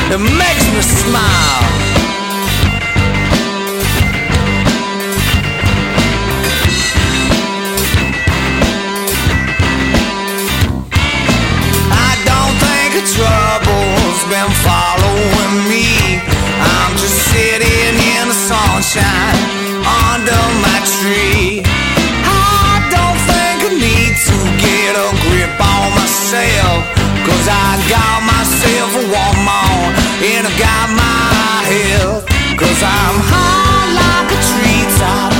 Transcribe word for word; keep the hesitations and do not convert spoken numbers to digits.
It makes me smile. I don't think a trouble's been following me. I'm just sitting in the sunshine under my tree. I don't think I need to get a grip on myself, 'cause I got myself a woman and I got my health. 'Cause I'm high like a treetop,